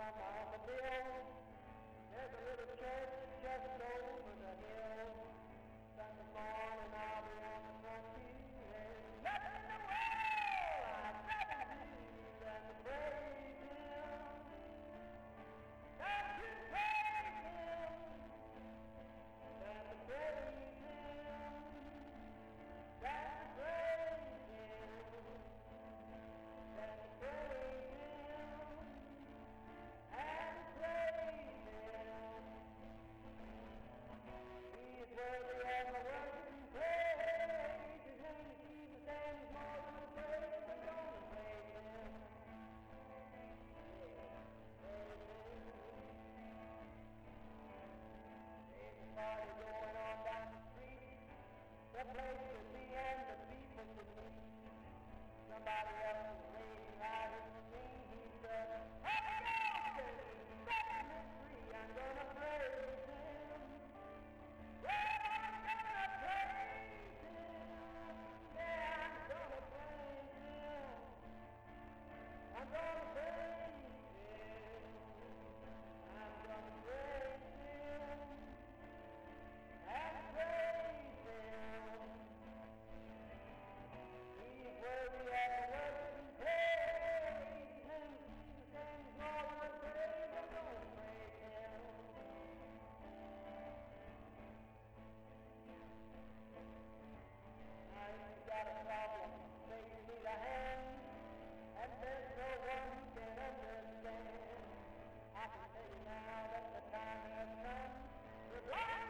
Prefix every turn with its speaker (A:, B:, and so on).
A: on the bill. There's a little church just over the hill. Sunday morning I'll be on the front pew. There's nothing in the world I'd rather do than to praise Him. Than to praise Him. Than to praise Him. Than to praise Him. Than to praise Him. And praise Him. He is worthy of the worship and praise. His name is Jesus and He's more than a praise. We're gonna praise Him. There's a party going on down the street. The place to be and the people to meet. Somebody else is raising out his sing. He said, Holy Ghost, set me free. I'm gonna praise Him. Well, I'm gonna praise Him. Yeah, I'm gonna praise Him. I'm gonna praise Him. I'm gonna praise Him. And praise Him. He's worthy of the worship and praise. And Jesus and His more than a praise. I'm gonna praise Him. Now if you got a problem, say you need a hand, and there's no one who can understand. I can tell you now that the time has come. We're